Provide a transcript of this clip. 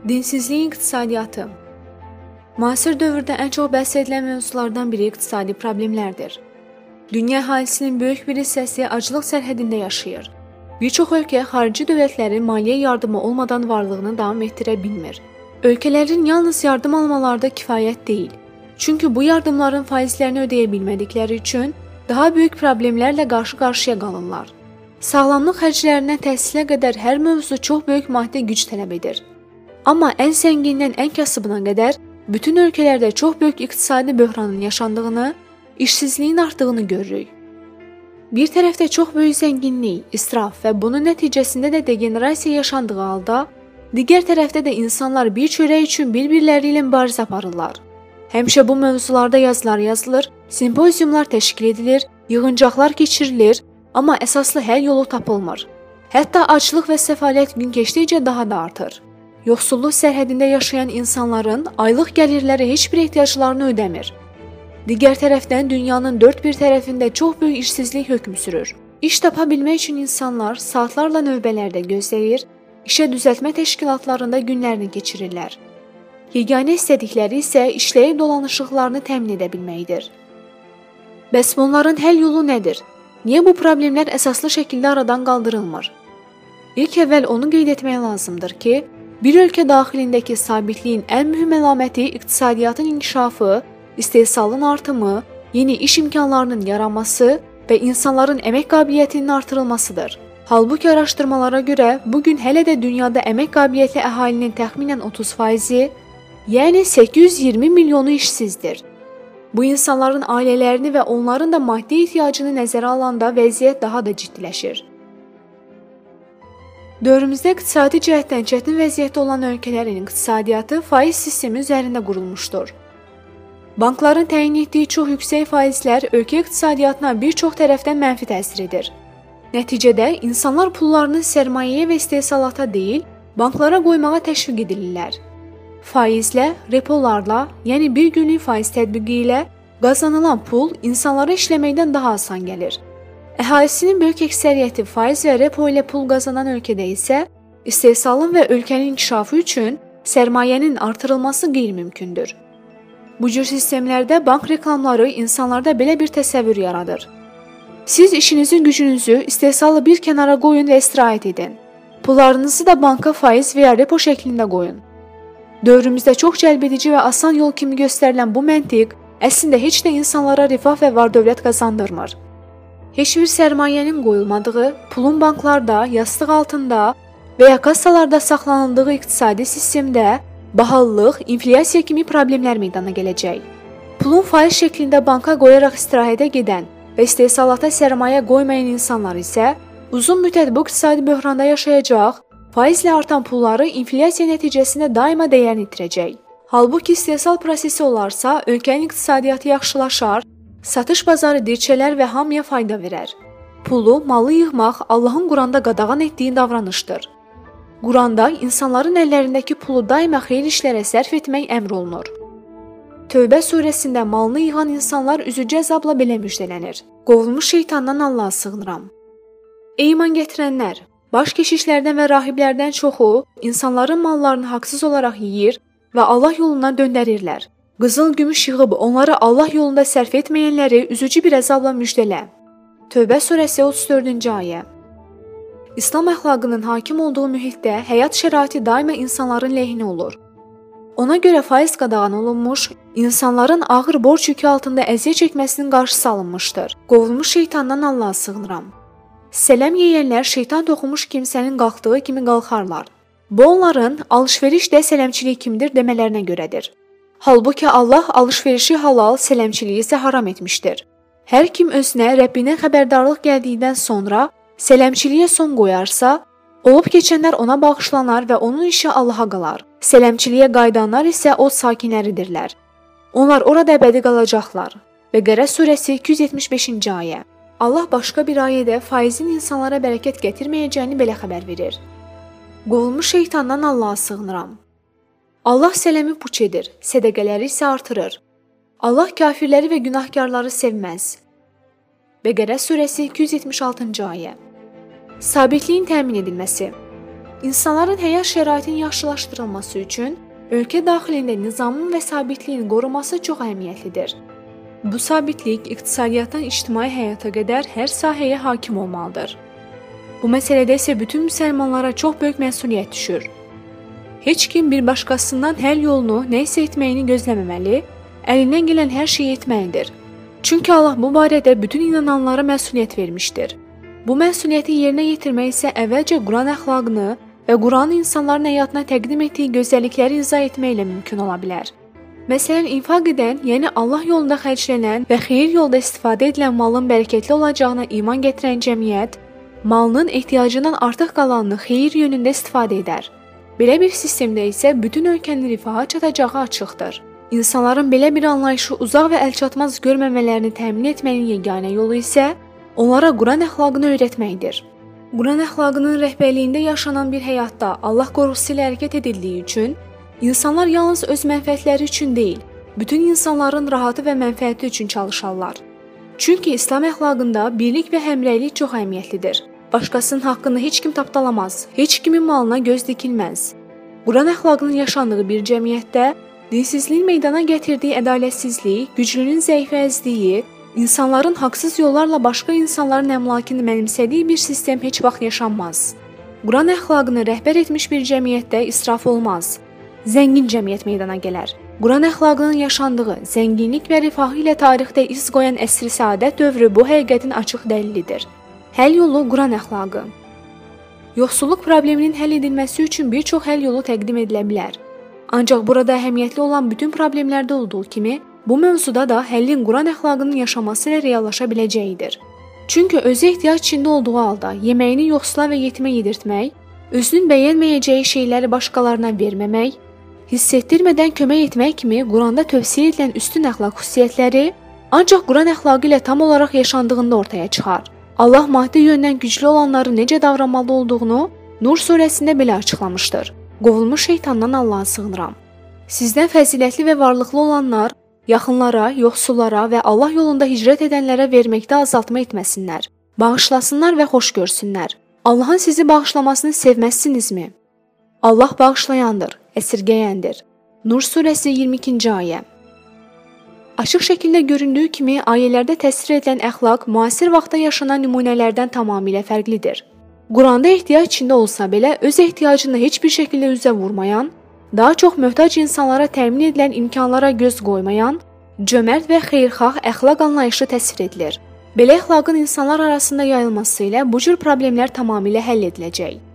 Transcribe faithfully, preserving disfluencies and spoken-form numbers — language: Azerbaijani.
Dinsizliyin iqtisadiyyatı. Müasir dövrdə ən çox bəhs edilən mövzulardan biri iqtisadi problemlərdir. Dünya əhalisinin böyük bir hissəsi aclıq sərhədində yaşayır. Bir çox ölkə xarici dövlətlərin maliyyə yardımı olmadan varlığını davam etdirə bilmir. Ölkələrin yalnız yardım almalarda kifayət deyil. Çünki bu yardımların faizlərini ödəyə bilmədikləri üçün daha böyük problemlərlə qarşı-qarşıya qalırlar. Sağlamlıq xərclərindən təhsilə qədər hər mövzu çox böyük maddi güc tələb edir. Amma ən zəngindən ən kasıbına qədər bütün ölkələrdə çox böyük iqtisadi böhranın yaşandığını, işsizliyin artdığını görürük. Bir tərəfdə çox böyük zənginlik, israf və bunun nəticəsində də degenerasiya yaşandığı halda, digər tərəfdə də insanlar bir çörək üçün bir-birləri ilə mübarizə aparırlar. Həmişə bu mövzularda yazılar yazılır, simpoziumlar təşkil edilir, yığıncaqlar keçirilir, amma əsaslı həll yolu tapılmır. Hətta aclıq və səfalət gün keçdikcə daha da artır. Yoxsulluq sərhədində yaşayan insanların aylıq gəlirləri heç bir ehtiyaclarını ödəmir. Digər tərəfdən dünyanın dörd bir tərəfində çox böyük işsizlik hökm sürür. İş tapa bilmək üçün insanlar saatlarla növbələrdə gözləyir, işə düzəltmə təşkilatlarında günlərini keçirirlər. Yeganə istədikləri isə işləyib dolanışıqlarını təmin edə bilməkdir. Bəs bunların həll yolu nədir? Niyə bu problemlər əsaslı şəkildə aradan qaldırılmır? İlk əvvəl onu qeyd etmək lazımdır ki, bir ölkə daxilindəki sabitliyin ən mühüm əlaməti iqtisadiyyatın inkişafı, istehsalın artımı, yeni iş imkanlarının yaranması və insanların əmək qabiliyyətinin artırılmasıdır. Halbuki araşdırmalara görə bugün hələ də dünyada əmək qabiliyyətli əhalinin təxminən otuz faizi, yəni səkkiz yüz iyirmi milyonu işsizdir. Bu insanların ailələrini və onların da maddi ehtiyacını nəzərə alanda vəziyyət daha da ciddiləşir. Dövrümüzdə iqtisadi cəhətdən çətin vəziyyətdə olan ölkələrin iqtisadiyyatı faiz sistemi üzərində qurulmuşdur. Bankların təyin etdiyi çox yüksək faizlər ölkə iqtisadiyyatına bir çox tərəfdən mənfi təsir edir. Nəticədə insanlar pullarını sərmayəyə və istehsalata deyil, banklara qoymağa təşviq edilirlər. Faizlə, repolarla, yəni bir günlük faiz tətbiqi ilə qazanılan pul insanlara işləməkdən daha asan gəlir. Əhalisinin böyük əksəriyyəti faiz və repo ilə pul qazanan ölkədə isə istehsalın və ölkənin inkişafı üçün sərmayənin artırılması qeyri-mümkündür. Bu cür sistemlərdə bank reklamları insanlarda belə bir təsəvvür yaradır. Siz işinizi, gücünüzü, istehsalı bir kənara qoyun və istirahət edin. Pullarınızı da banka faiz və ya repo şəklində qoyun. Dövrümüzdə çox cəlbedici və asan yol kimi göstərilən bu məntiq əslində heç də insanlara rifah və var-dövlət qazandırmır. Heç bir sərmayənin qoyulmadığı, pulun banklarda, yastıq altında və ya kassalarda saxlanıldığı iqtisadi sistemdə bahalılıq, inflyasiya kimi problemlər meydana gələcək. Pulun faiz şəklində banka qoyaraq istirahətə gedən və istehsalata sərmayə qoymayan insanlar isə uzun müddət bu iqtisadi böhranda yaşayacaq, faizlə artan pulları inflyasiya nəticəsində daima dəyərini itirəcək. Halbuki istehsal prosesi olarsa, ölkənin iqtisadiyyatı yaxşılaşar, satış bazarı dirçələr və hamıya fayda verər. Pulu, malı yığmaq Allahın Quranda qadağan etdiyi davranışdır. Quranda insanların əllərindəki pulu daima xeyir işlərə sərf etmək əmr olunur. Tövbə surəsində malını yığan insanlar üzücü əzabla belə müjdələnir. Qovulmuş şeytandan Allaha sığınıram. Ey iman gətirənlər! Baş keşişlərdən və rahiblərdən çoxu insanların mallarını haqsız olaraq yeyir və Allah yolundan döndərirlər. Qızıl, gümüş yığıb onları Allah yolunda sərf etməyənləri üzücü bir əzabla müjdələ. Tövbə surəsi otuz dördüncü ayə. İslam əxlaqının hakim olduğu mühitdə həyat şəraiti daima insanların lehine olur. Ona görə faiz qadağan olunmuş, insanların ağır borc yükü altında əziyyət çəkməsinin qarşısı alınmışdır. Qovulmuş şeytandan Allaha sığınıram. Sələm yeyənlər şeytan toxumuş kimsənin qalxdığı kimi qalxarlar. Bu onların alış-verişdə sələmçilik kimdir demələrinə görədir. Halbuki Allah alış-verişi halal, sələmçiliyi isə haram etmişdir. Hər kim özünə Rəbbindən xəbərdarlıq gəldikdən sonra sələmçiliyə son qoyarsa, olub keçənlər ona bağışlanar və onun işi Allaha qalar. Sələmçiliyə qayıdanlar isə o sakinləridirlər. Onlar orada əbədi qalacaqlar. Bəqərə surəsi iki yüz yetmiş beşinci ayə. Allah başqa bir ayədə faizin insanlara bərəkət gətirməyəcəyini belə xəbər verir. Qovulmuş şeytandan Allaha sığınıram. Allah sələmi puç edir, sədəqələri isə artırır. Allah kafirləri və günahkarları sevməz. Bəqərə surəsi iki yüz yetmiş altıncı ayə. Sabitliyin təmin edilməsi. İnsanların həyat şəraitinin yaxşılaşdırılması üçün ölkə daxilində nizamın və sabitliyin qorunması çox əhəmiyyətlidir. Bu sabitlik iqtisadiyyatdan ictimai həyata qədər hər sahəyə hakim olmalıdır. Bu məsələdə isə bütün müsəlmanlara çox böyük məsuliyyət düşür. Heç kim bir başqasından həll yolunu nə isə etməyini gözləməməli, əlindən gələn hər şeyi etməlidir. Çünki Allah bu barədə bütün inananlara məsuliyyət vermişdir. Bu məsuliyyəti yerinə yetirmək isə əvvəlcə Quran əxlaqını və Quranın insanların həyatına təqdim etdiyi gözəllikləri izah etməklə mümkün ola bilər. Məsələn, infaq edən, yəni Allah yolunda xərclənən və xeyir yolda istifadə edilən malın bərəkətli olacağına iman gətirən cəmiyyət, malının ehtiyacından artıq qalanını xeyir yönündə istifadə edər. Belə bir sistemdə isə bütün ölkənin rifaha çatacağı açıqdır. İnsanların belə bir anlayışı uzaq və əlçatmaz görməmələrini təmin etmənin yeganə yolu isə onlara Quran əxlaqını öyrətməkdir. Quran əxlaqının rəhbərliyində yaşanan bir həyatda Allah qorxusu ilə hərəkət edildiyi üçün insanlar yalnız öz mənfəətləri üçün deyil, bütün insanların rahatı və mənfəəti üçün çalışarlar. Çünki İslam əxlaqında birlik və həmrəylik çox əhəmiyyətlidir. Başqasının haqqını heç kim tapdalamaz, heç kimin malına göz dikilməz. Quran əxlaqının yaşandığı bir cəmiyyətdə dinsizliyin meydana gətirdiyi ədalətsizlik, güclünün zəifi əzdiyi, insanların haqsız yollarla başqa insanların əmlakını mənimsədiyi bir sistem heç vaxt yaşanmaz. Quran əxlaqını rəhbər etmiş bir cəmiyyətdə israf olmaz. Zəngin cəmiyyət meydana gələr. Quran əxlaqının yaşandığı, zənginlik və rifahı ilə tarixdə iz qoyan əsr-i səadət dövrü bu həqiqətin açıq dəlilidir. Həll yolu Quran əxlaqı. Yoxsulluq probleminin həll edilməsi üçün bir çox həll yolu təqdim edilə bilər. Ancaq burada əhəmiyyətli olan bütün problemlərdə olduğu kimi, bu mövzuda da həllin Quran əxlaqının yaşaması ilə reallaşa biləcəyidir. Çünki özü ehtiyac içində olduğu halda yeməyini yoxsula və yetimə yedirtmək, özünün bəyənməyəcəyi şeyləri başqalarına verməmək, hiss etdirmədən kömək etmək kimi Quranda tövsiyə edilən üstün əxlaq xüsusiyyətləri ancaq Quran əxlaqı ilə tam olaraq yaşandığında ortaya çıxar. Allah maddi yöndən güclü olanları necə davranmalı olduğunu Nur surəsində belə açıqlamışdır. Qovulmuş şeytandan Allaha sığınıram. Sizdən fəzilətli və varlıqlı olanlar yaxınlara, yoxsullara və Allah yolunda hicrət edənlərə verməkdə azaltma etməsinlər. Bağışlasınlar və xoş görsünlər. Allahın sizi bağışlamasını sevməzsinizmi? Allah bağışlayandır, əsirgəyəndir. Nur surəsi iyirmi ikinci ayə. Açıq şəkildə göründüyü kimi ayələrdə təsvir edilən əxlaq müasir vaxtda yaşanan nümunələrdən tamamilə fərqlidir. Quranda ehtiyac içində olsa belə öz ehtiyacını heç bir şəkildə üzə vurmayan, daha çox möhtac insanlara təmin edilən imkanlara göz qoymayan, cömərd və xeyirxah əxlaq anlayışı təsvir edilir. Belə əxlaqın insanlar arasında yayılması ilə bu cür problemlər tamamilə həll ediləcək.